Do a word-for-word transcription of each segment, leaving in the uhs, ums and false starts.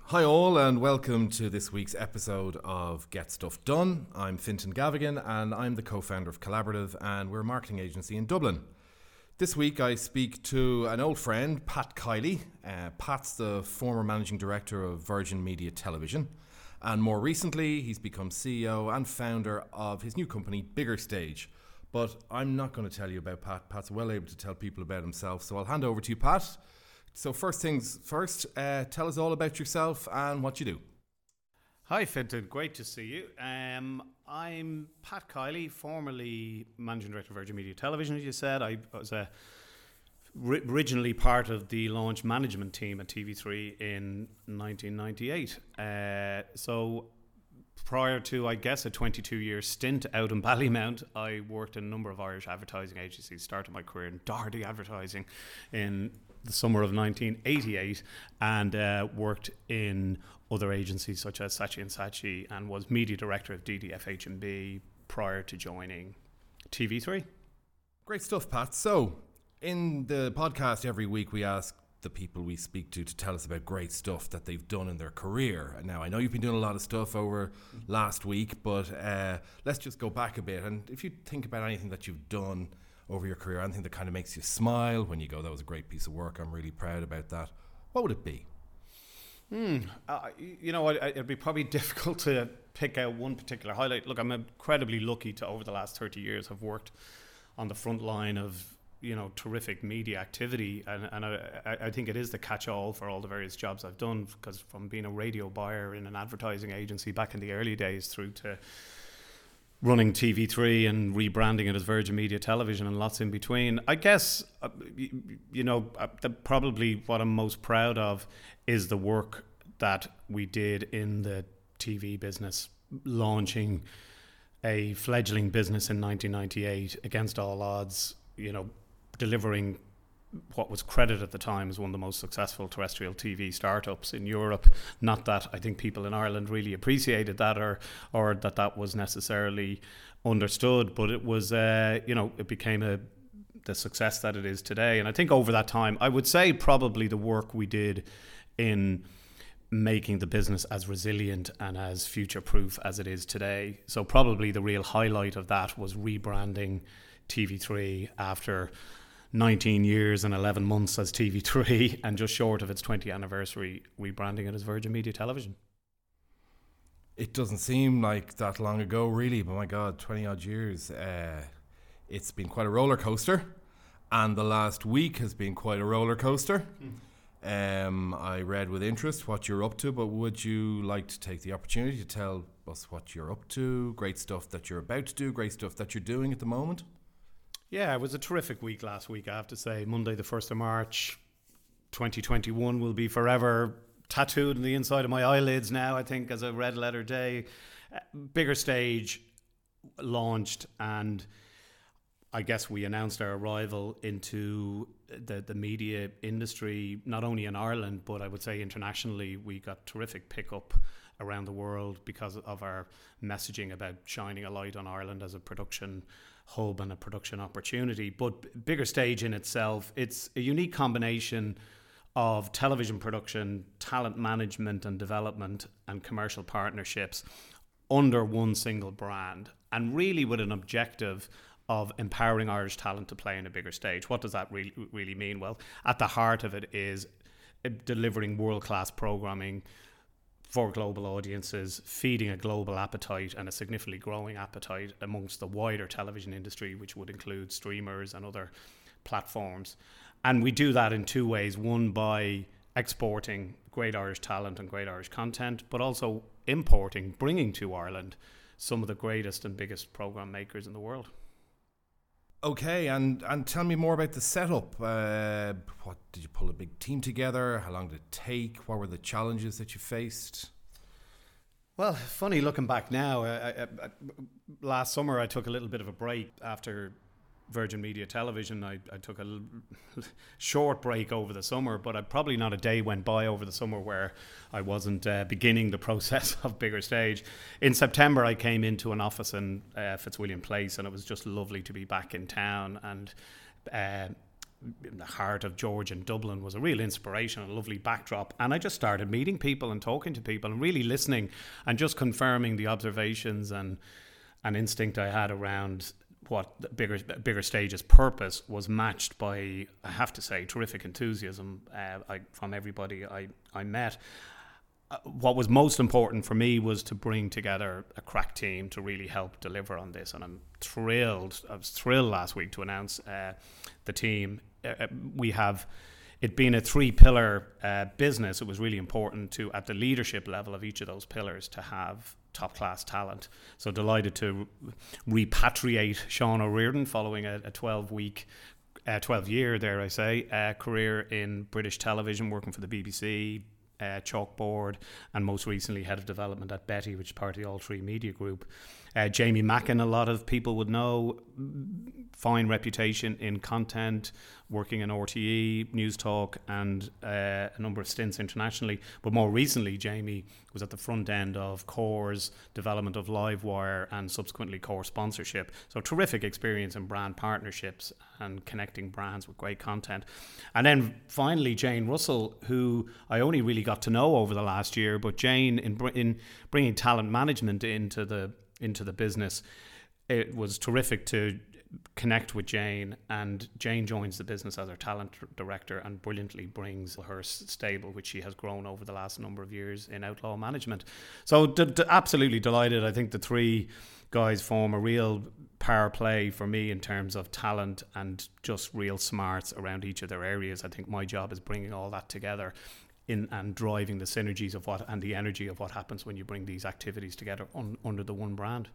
Hi all and welcome to this week's episode of Get Stuff Done. I'm Fintan Gavigan and I'm the co-founder of Collaborative and we're a marketing agency in Dublin. This week I speak to an old friend, Pat Kiley. Uh, Pat's the former managing director of Virgin Media Television and more recently he's become C E O and founder of his new company Bigger Stage. But I'm not going to tell you about Pat. Pat's well able to tell people about himself, so I'll hand over to you, Pat. So first things first, uh, tell us all about yourself and what you do. Hi Fintan, great to see you. Um, I'm Pat Kiley, formerly Managing Director of Virgin Media Television, as you said. I was uh, ri- originally part of the launch management team at T V three in nineteen ninety-eight. Uh, so prior to, I guess, a twenty-two year stint out in Ballymount, I worked in a number of Irish advertising agencies, started my career in Doherty Advertising in the summer of nineteen eighty-eight and uh, worked in other agencies such as Saatchi and Saatchi and was media director of D D F H and B prior to joining T V three. Great stuff, Pat. So in the podcast every week we ask the people we speak to to tell us about great stuff that they've done in their career. Now I know you've been doing a lot of stuff over last week, but uh, let's just go back a bit, and if you think about anything that you've done over your career, anything that kind of makes you smile when you go, that was a great piece of work, I'm really proud about that, what would it be? Hmm. Uh, you know, it, it'd be probably difficult to pick out one particular highlight. Look, I'm incredibly lucky to, over the last thirty years, have worked on the front line of, you know, terrific media activity. And, and I, I think it is the catch-all for all the various jobs I've done, because from being a radio buyer in an advertising agency back in the early days through to running T V three and rebranding it as Virgin Media Television and lots in between. I guess, uh, you, you know, uh, the, probably what I'm most proud of is the work that we did in the T V business, launching a fledgling business in nineteen ninety-eight against all odds, you know, delivering what was credited at the time as one of the most successful terrestrial T V startups in Europe. Not that I think people in Ireland really appreciated that or or that that was necessarily understood, but it was, uh, you know, it became a the success that it is today. And I think over that time, I would say probably the work we did in making the business as resilient and as future-proof as it is today. So probably the real highlight of that was rebranding T V three after nineteen years and eleven months as T V three and just short of its twentieth anniversary, rebranding it as Virgin Media Television. It doesn't seem like that long ago, really, but my God, twenty odd years. Uh, it's been quite a roller coaster, and the last week has been quite a roller coaster. Mm. Um, I read with interest what you're up to, but would you like to take the opportunity to tell us what you're up to, great stuff that you're about to do, great stuff that you're doing at the moment? Yeah, it was a terrific week last week, I have to say. Monday, the first of March, twenty twenty-one will be forever tattooed on the inside of my eyelids now, I think, as a red letter day. Uh, Bigger Stage launched, and I guess we announced our arrival into the, the media industry, not only in Ireland, but I would say internationally. We got terrific pickup around the world because of our messaging about shining a light on Ireland as a production hub and a production opportunity. But Bigger Stage in itself, it's a unique combination of television production, talent management and development, and commercial partnerships under one single brand, and really with an objective of empowering Irish talent to play in a bigger stage. What does that really really mean? Well, at the heart of it is delivering world-class programming for global audiences, feeding a global appetite and a significantly growing appetite amongst the wider television industry, which would include streamers and other platforms. And we do that in two ways. One, by exporting great Irish talent and great Irish content, but also importing, bringing to Ireland some of the greatest and biggest program makers in the world. Okay, and, and tell me more about the setup. Uh, what did you pull a big team together? How long did it take? What were the challenges that you faced? Well, funny looking back now. I, I, I, last summer, I took a little bit of a break after Virgin Media Television. I, I took a l- short break over the summer, but I, probably not a day went by over the summer where I wasn't uh, beginning the process of Bigger Stage. In September, I came into an office in uh, Fitzwilliam Place, and it was just lovely to be back in town and uh, in the heart of Georgian Dublin was a real inspiration, a lovely backdrop. And I just started meeting people and talking to people and really listening and just confirming the observations and an instinct I had around what the bigger bigger stage's purpose was matched by, I have to say, terrific enthusiasm uh, I, from everybody I, I met. Uh, what was most important for me was to bring together a crack team to really help deliver on this. And I'm thrilled, I was thrilled last week to announce uh, the team. Uh, we have it being a three-pillar uh, business, it was really important to, at the leadership level of each of those pillars, to have top-class talent. So delighted to repatriate Sean O'Riordan following a twelve-week, uh, twelve-year, dare I say, uh, career in British television, working for the B B C, uh, Chalkboard, and most recently head of development at Betty, which is part of the All Three Media Group. Uh, Jamie Mackin, a lot of people would know, fine reputation in content, working in R T E, News Talk, and uh, a number of stints internationally. But more recently, Jamie was at the front end of Core's development of Livewire and subsequently Core sponsorship. So terrific experience in brand partnerships and connecting brands with great content. And then finally, Jane Russell, who I only really got to know over the last year, but Jane, in, br- in bringing talent management into the into the business, it was terrific to connect with Jane, and Jane joins the business as our talent director and brilliantly brings her stable, which she has grown over the last number of years in Outlaw Management. So d- d- absolutely delighted. I think the three guys form a real power play for me in terms of talent and just real smarts around each of their areas. I think my job is bringing all that together in and driving the synergies of what and the energy of what happens when you bring these activities together un, under the one brand.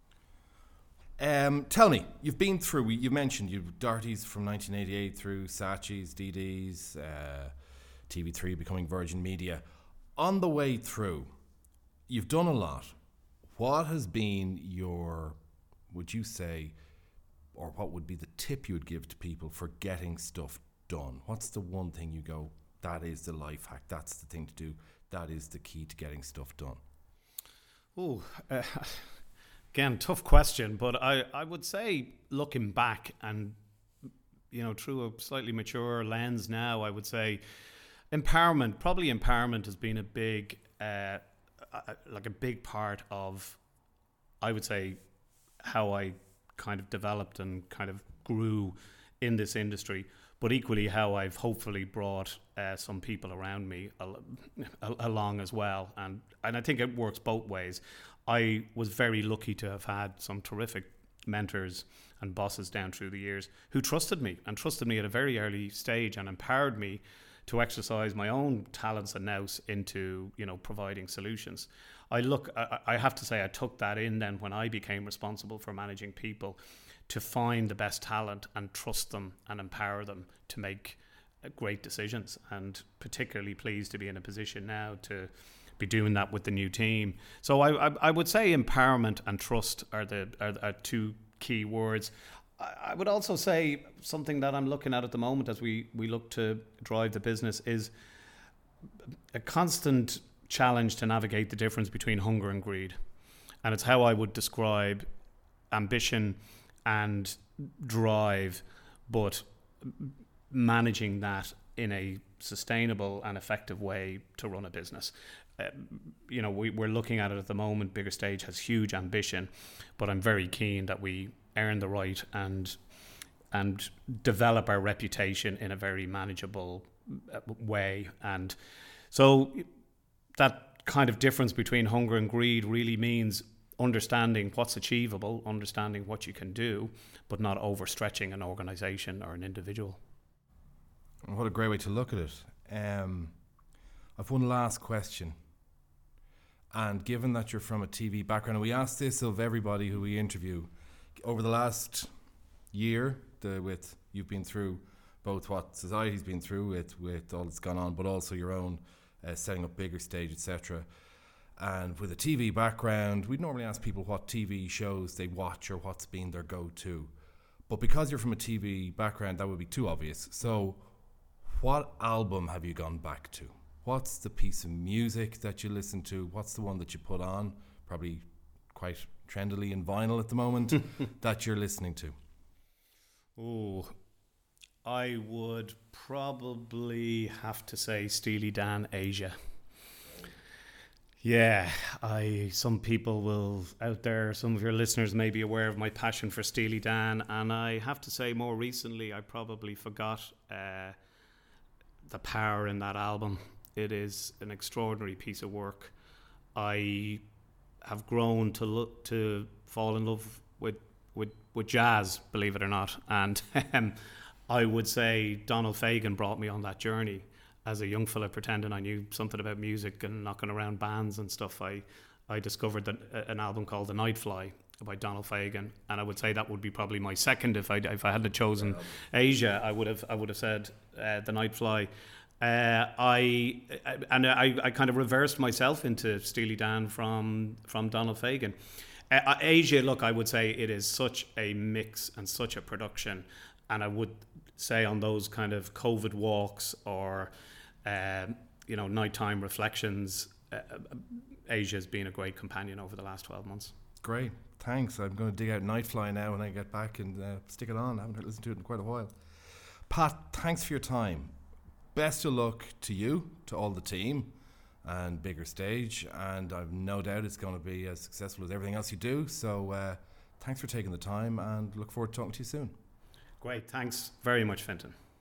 Um, tell me, you've been through, you mentioned you Darty's from nineteen eighty-eight through Saatchi's, D D's, uh, T V three becoming Virgin Media. On the way through, you've done a lot. What has been your, would you say, or what would be the tip you would give to people for getting stuff done? What's the one thing you go, that is the life hack, that's the thing to do, that is the key to getting stuff done? Oh, uh, again, tough question, but I, I would say looking back and, you know, through a slightly mature lens now, I would say empowerment, probably empowerment has been a big, uh, like a big part of, I would say, how I kind of developed and kind of grew in this industry. But equally how I've hopefully brought uh, some people around me al- al- along as well. And, and I think it works both ways. I was very lucky to have had some terrific mentors and bosses down through the years who trusted me and trusted me at a very early stage and empowered me to exercise my own talents and nous into, you know, providing solutions. I look, I, I have to say I took that in then when I became responsible for managing people, to find the best talent and trust them and empower them to make uh, great decisions. And particularly pleased to be in a position now to be doing that with the new team. So I, I, I would say empowerment and trust are the are, are two key words. I, I would also say something that I'm looking at at the moment as we, we look to drive the business is a constant challenge to navigate the difference between hunger and greed. And it's how I would describe ambition and drive, but managing that in a sustainable and effective way to run a business. Uh, you know, we, we're looking at it at the moment. Bigger Stage has huge ambition, but I'm very keen that we earn the right and and develop our reputation in a very manageable way. And so that kind of difference between hunger and greed really means understanding what's achievable, understanding what you can do, but not overstretching an organisation or an individual. What a great way to look at it. Um, I've one last question. And given that you're from a T V background, and we ask this of everybody who we interview, over the last year, the, with you've been through both what society's been through with, with all that's gone on, but also your own uh, setting up Bigger Stage, et cetera. And with a T V background, we'd normally ask people what T V shows they watch or what's been their go-to. But because you're from a T V background, that would be too obvious. So what album have you gone back to? What's the piece of music that you listen to? What's the one that you put on? Probably quite trendily in vinyl at the moment that you're listening to. Oh, I would probably have to say Steely Dan Asia. Yeah, I. Some people will out there, some of your listeners may be aware of my passion for Steely Dan, and I have to say, more recently, I probably forgot uh, the power in that album. It is an extraordinary piece of work. I have grown to look to fall in love with with with jazz, believe it or not, and um, I would say Donald Fagen brought me on that journey. As a young fella pretending I knew something about music and knocking around bands and stuff, I, I discovered that, uh, an album called The Nightfly by Donald Fagen, and I would say that would be probably my second. If I if I hadn't chosen Asia, I would have I would have said uh, The Nightfly. Uh, I and I, I kind of reversed myself into Steely Dan from from Donald Fagen. Uh, Asia, look, I would say it is such a mix and such a production, and I would say on those kind of COVID walks or Um, you know, nighttime reflections, uh, Asia's been a great companion over the last twelve months. Great, thanks. I'm going to dig out Nightfly now when I get back and uh, stick it on. I haven't listened to it in quite a while. Pat, thanks for your time. Best of luck to you, to all the team, and Bigger Stage. And I've no doubt it's going to be as successful as everything else you do. So uh, thanks for taking the time, and look forward to talking to you soon. Great, thanks very much, Fintan.